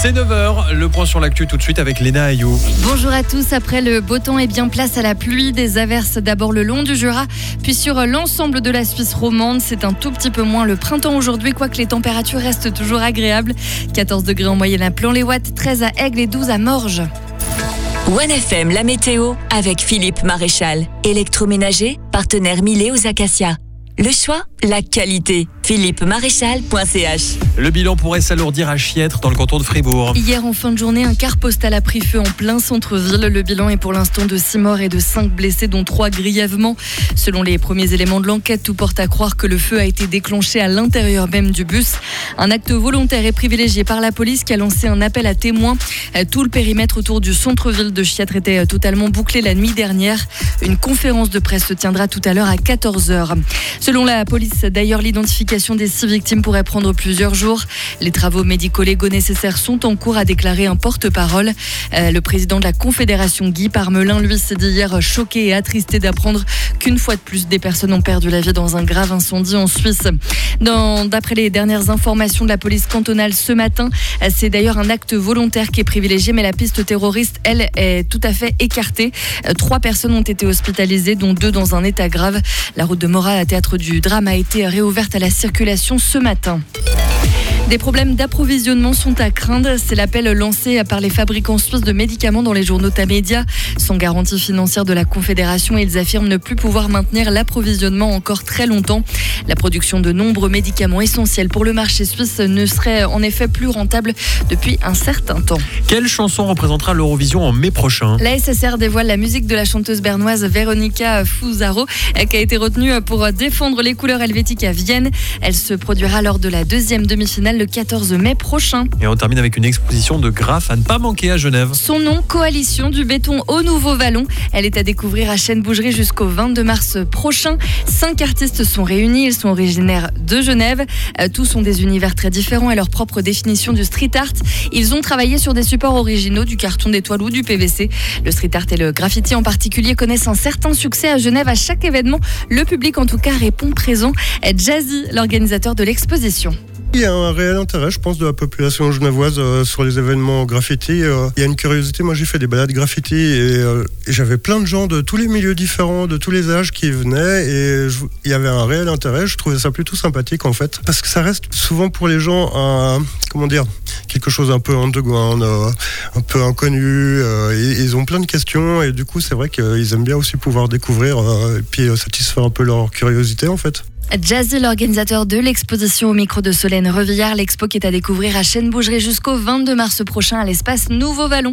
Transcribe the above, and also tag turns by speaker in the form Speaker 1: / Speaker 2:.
Speaker 1: C'est 9h, le point sur l'actu tout de suite avec Léna Ayou.
Speaker 2: Bonjour à tous, après le beau temps, place à la pluie. Des averses d'abord le long du Jura, puis sur l'ensemble de la Suisse romande. C'est un tout petit peu moins le printemps aujourd'hui, quoique les températures restent toujours agréables. 14 degrés en moyenne à Plan-les-Ouates, 13 à Aigle et 12 à Morges.
Speaker 3: 1FM, la météo avec Philippe Maréchal. Électroménager, partenaire Milet aux Acacias. Le choix, la qualité. philippemaréchal.ch.
Speaker 1: Le bilan pourrait s'alourdir à Chiètre dans le canton de Fribourg.
Speaker 2: Hier en fin de journée, un car postal a pris feu en plein centre-ville. Le bilan est pour l'instant de 6 morts et de 5 blessés, dont 3 grièvement. Selon les premiers éléments de l'enquête, tout porte à croire que le feu a été déclenché à l'intérieur même du bus. Un acte volontaire est privilégié par la police qui a lancé un appel à témoins. Tout le périmètre autour du centre-ville de Chiètre était totalement bouclé la nuit dernière. Une conférence de presse se tiendra tout à l'heure à 14h. Selon la police, d'ailleurs, l'identification des 6 victimes pourrait prendre plusieurs jours. Les travaux médico-légaux nécessaires sont en cours, a déclaré un porte-parole. Le président de la Confédération, Guy Parmelin, lui, s'est dit hier choqué et attristé d'apprendre qu'une fois de plus, des personnes ont perdu la vie dans un grave incendie en Suisse. D'après les dernières informations de la police cantonale ce matin, c'est d'ailleurs un acte volontaire qui est privilégié, mais la piste terroriste, elle, est tout à fait écartée. 3 personnes ont été hospitalisées, dont 2 dans un état grave. La route de Morat, à théâtre du drame, a été réouverte à la circulation ce matin. Des problèmes d'approvisionnement sont à craindre. C'est l'appel lancé par les fabricants suisses de médicaments dans les journaux Tamedia. Sans garantie financière de la Confédération, ils affirment ne plus pouvoir maintenir l'approvisionnement encore très longtemps. La production de nombreux médicaments essentiels pour le marché suisse ne serait en effet plus rentable depuis un certain temps.
Speaker 1: Quelle chanson représentera l'Eurovision en mai prochain ?
Speaker 2: La SSR dévoile la musique de la chanteuse bernoise Veronica Fusaro, qui a été retenue pour défendre les couleurs helvétiques à Vienne. Elle se produira lors de la 2e demi-finale le 14 mai prochain.
Speaker 1: Et on termine avec une exposition de Graff à ne pas manquer à Genève.
Speaker 2: Son nom, Coalition du béton au Nouveau Vallon. Elle est à découvrir à Chêne-Bougerie jusqu'au 22 mars prochain. 5 artistes sont réunis, ils sont originaires de Genève. Tous ont des univers très différents et leur propre définition du street art. Ils ont travaillé sur des supports originaux, du carton d'étoile ou du PVC. Le street art et le graffiti en particulier connaissent un certain succès à Genève. À chaque événement, le public en tout cas répond présent. Jazzy, l'organisateur de l'exposition.
Speaker 4: Il y a un réel intérêt, je pense, de la population genevoise sur les événements graffiti. Il y a une curiosité. Moi, j'ai fait des balades graffiti et j'avais plein de gens de tous les milieux différents, de tous les âges qui venaient et il y avait un réel intérêt. Je trouvais ça plutôt sympathique, en fait, parce que ça reste souvent pour les gens quelque chose un peu underground, un peu inconnu. Ils ont plein de questions et du coup, c'est vrai qu'ils aiment bien aussi pouvoir découvrir et puis satisfaire un peu leur curiosité, en fait.
Speaker 2: Jazzy, l'organisateur de l'exposition au micro de Solène Revillard. L'expo qui est à découvrir à Chêne-Bougerie jusqu'au 22 mars prochain à l'espace Nouveau Vallon.